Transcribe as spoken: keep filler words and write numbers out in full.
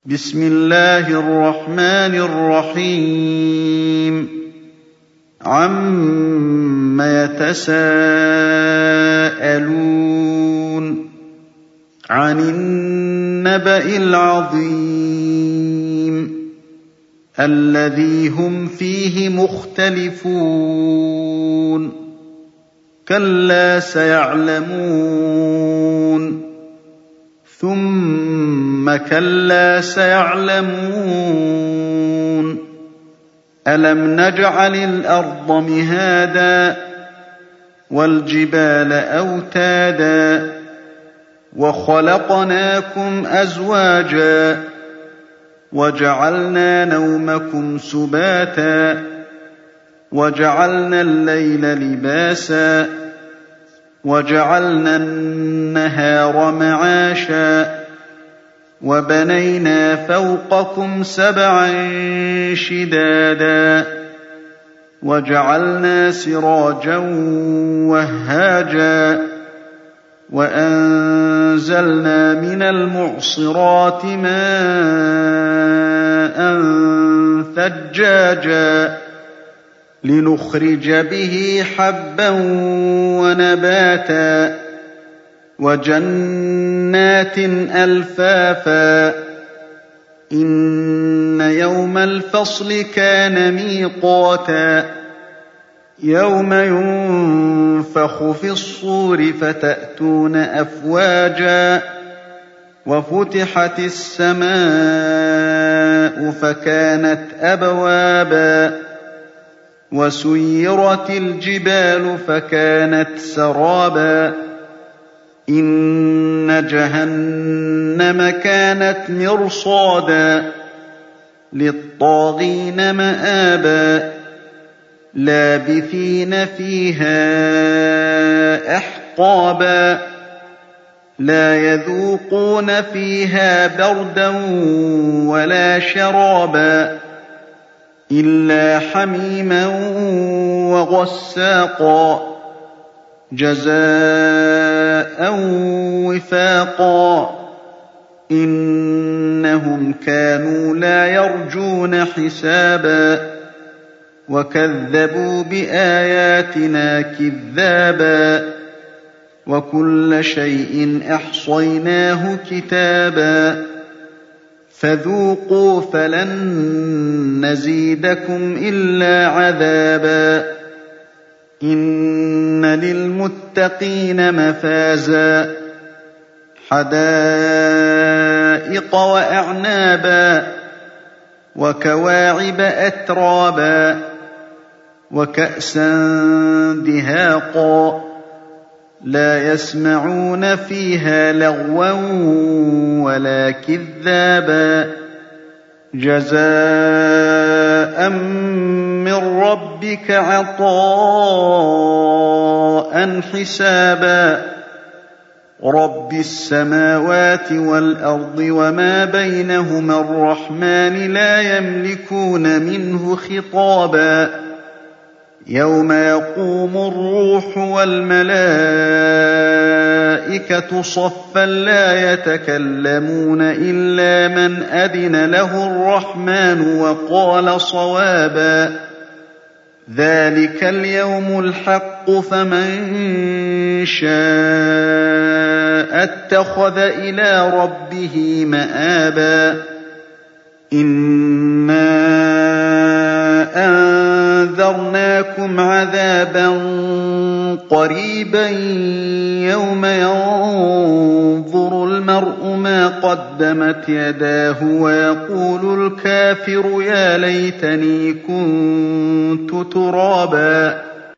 بسم الله الرحمن الرحيم عَمَّ يَتَسَاءَلُونَ عَنِ النَّبَإِ الْعَظِيمِ الَّذِي هُمْ فِيهِ مُخْتَلِفُونَ كَلَّا سَيَعْلَمُونَ ثُمَّ كَلَّا سَيَعْلَمُونَ أَلَمْ نَجْعَلِ الْأَرْضَ مِهَادًا وَالْجِبَالَ أَوْتَادًا وَخَلَقْنَاكُمْ أَزْوَاجًا وَجَعَلْنَا نَوْمَكُمْ سُبَاتًا وَجَعَلْنَا اللَّيْلَ لِبَاسًا وَجَعَلْنَا النَّهَارَ مَعَاشًا وَبَنَيْنَا فَوْقَكُمْ سَبْعًا شِدَادًا وَجَعَلْنَا سِرَاجًا وَهَّاجًا وَأَنزَلْنَا مِنَ الْمُعْصِرَاتِ مَاءً ثَجَّاجًا لِنُخْرِجَ بِهِ حَبًّا وَنَبَاتًا وَجَنَّاتٍ أَلْفَافًا إِنَّ يَوْمَ الْفَصْلِ كَانَ مِيقَاتًا يَوْمَ يُنفَخُ فِي الصُّورِ فَتَأْتُونَ أَفْوَاجًا وَفُتِحَتِ السَّمَاءُ فَكَانَتْ أَبْوَابًا وَسُيِّرَتِ الْجِبَالُ فَكَانَتْ سَرَابًا إِنَّ جَهَنَّمَ كَانَتْ مِرْصَادًا لِّلطَّاغِينَ مَآبًا لَّابِثِينَ فِيهَا أَحْقَابًا لَّا يَذُوقُونَ فِيهَا بَرْدًا وَلَا شَرَابًا إِلَّا حَمِيمًا وَغَسَّاقًا جَزَاءً وِفَاقًا إِنَّهُمْ كَانُوا لَا يَرْجُونَ حِسَابًا وَكَذَّبُوا بِآيَاتِنَا كِذَّابًا وَكُلَّ شَيْءٍ أَحْصَيْنَاهُ كِتَابًا فَذُوقُوا فَلَن نَّزِيدَكُمْ إِلَّا عَذَابًا إِنَّ لِلْمُتَّقِينَ مَفَازًا حَدَائِقَ وَأَعْنَابًا وَكَوَاعِبَ أَتْرَابًا وَكَأْسًا دِهَاقًا لَّا يَسْمَعُونَ فِيهَا لَغْوًا وَلَا كِذَّابًا جَزَاءً مِّن رَّبِّكَ عَطَاءً حِسَابًا رَّبِّ السَّمَاوَاتِ وَالْأَرْضِ وَمَا بَيْنَهُمَا الرَّحْمَٰنِ لَا يَمْلِكُونَ مِنْهُ خِطَابًا يَوْمَ يَقُومُ الرُّوحُ وَالْمَلَائِكَةُ صَفًّا لَّا يَتَكَلَّمُونَ إِلَّا مَنْ أَذِنَ لَهُ الرَّحْمَٰنُ وَقَالَ صَوَابًا ذَٰلِكَ الْيَوْمُ الْحَقُّ فَمَن شَاءَ اتَّخَذَ إِلَىٰ رَبِّهِ مَآبًا إِنَّا أَنذَرْنَاكُمْ عَذَابًا قَرِيبًا يَوْمَ يَنظُرُ الْمَرْءُ مَا قَدَّمَتْ يَدَاهُ وَيَقُولُ الْكَافِرُ يَا لَيْتَنِي كُنتُ تُرَابًا